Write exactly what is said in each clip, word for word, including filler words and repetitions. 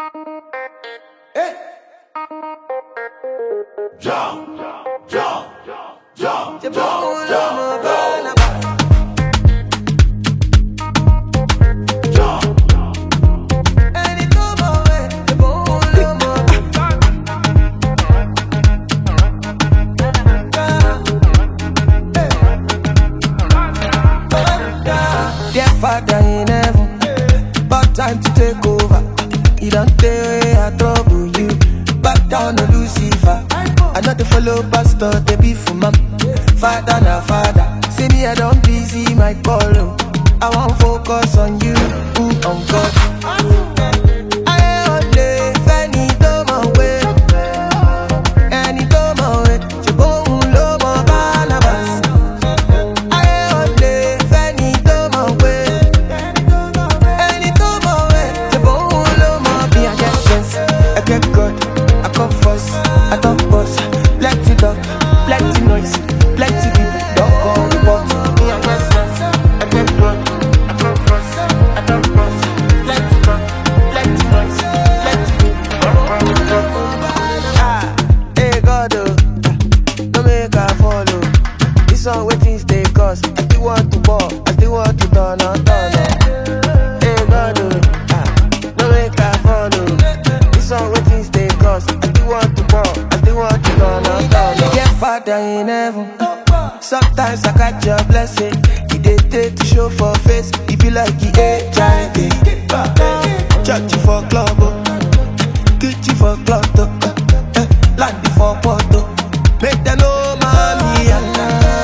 Hey. Jump, jump, jump, jump, jump, jump, jump. Father in heaven, but time to take over. You don't tell I trouble you. Back down to Lucifer. I not to follow pastor, they be for mom. Father na father. See me, I don't busy my call. I won't focus on you, ooh, on God. I only Fanny do my way. Any do my way. You go low my Barnabas. I only Fanny do my way. Any do my way. You go low my me. I get sense, I get God, I come first, I don't boss. Plenty dog, plenty noise, plenty people don't come report. Me I get sense, I get God, I come first, I don't boss. Plenty dog, plenty noise, plenty people don't come report. Ah, hey God, oh, don't make I follow. This all waiting stay cause I still want to ball, I still want to turn on, turn on. Hey God, oh, ah, don't make I follow. This all waiting stay cause I still want to ball, I still want to turn on, turn on. Yeah, Father in heaven. Sometimes I catch your blessing. You did take to show for face. You be like the H I V. Church you for club, get you for club, land you for photo. Make them know mommy and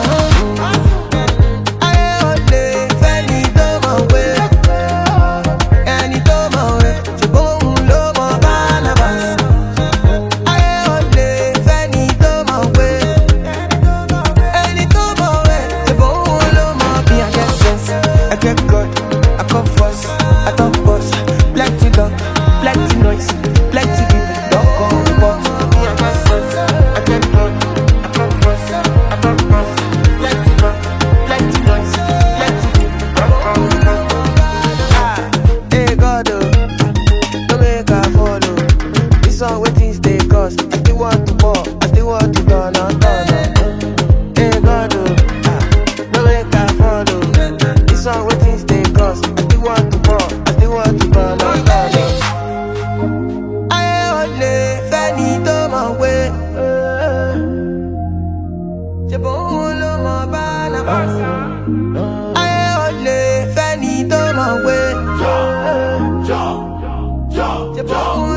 I only Fanny do my way. Any do my way. You go low my Barnabas. I only Fanny do my way. Any do my way. You go low my me. I get sense, I get God, I come first, I don't boss. Plenty dog, plenty noise, plenty people don't come report. Me I get sense, I get God, I come first, I don't boss. Plenty dog, plenty noise, plenty people don't come report. Ah, hey God, oh, don't make I follow. This all waiting stay cause I still want to ball, I still want to turn on, turn on. Hey God, oh, ah, don't make I follow. This all waiting stay cause I still want to ball, I still want to turn on, turn on. I only Fanny do my way. You bolo my Barnabas. I only Fanny do my way. Jump, jump, jump, You jump.